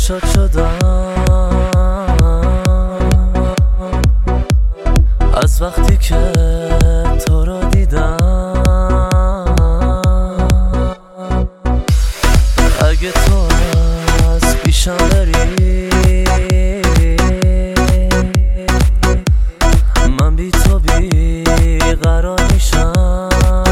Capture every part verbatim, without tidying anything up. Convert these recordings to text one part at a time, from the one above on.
شاد شدم از وقتی که تو رو دیدم. اگه تو از پیشم بری من بی تو بی قرار میشم.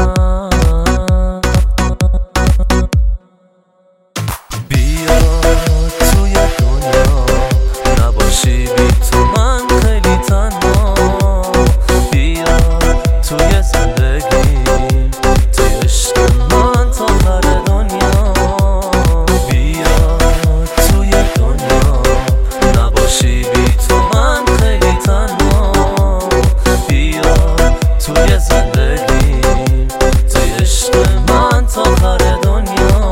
بیا توی دنیا نباشی بی تو من خیلی تنها. بیا توی زندگیم توی عشق من تا آخر دنیا. بیا توی دنیا نباشی بی تو من خیلی تنها. بیا توی زندگیم توی عشق من تا آخر دنیا.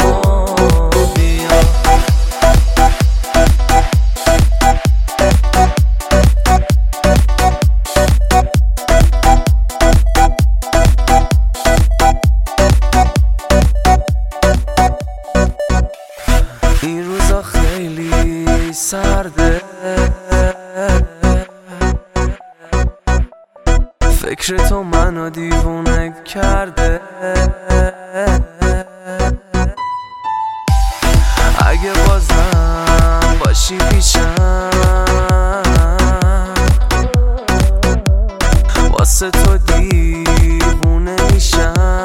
این روزا خیلی سرده، فکر تو منو دیوونه کرده. اگه بازم باشی پیشم واسه تو دیوونه میشم.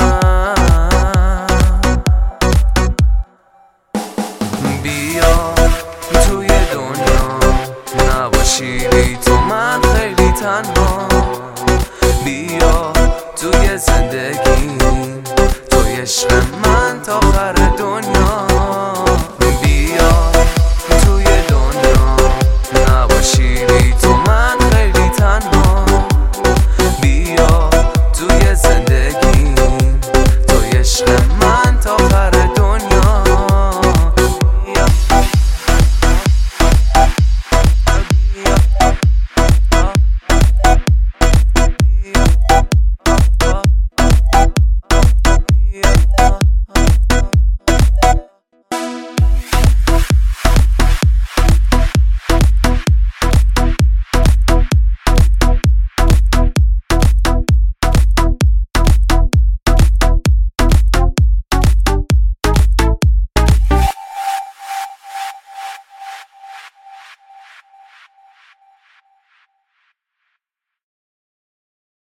بیا توی دنیا نباشی بی تو من خیلی تنها. بیا توی زندگی توی عشق من تا آخر دنیا.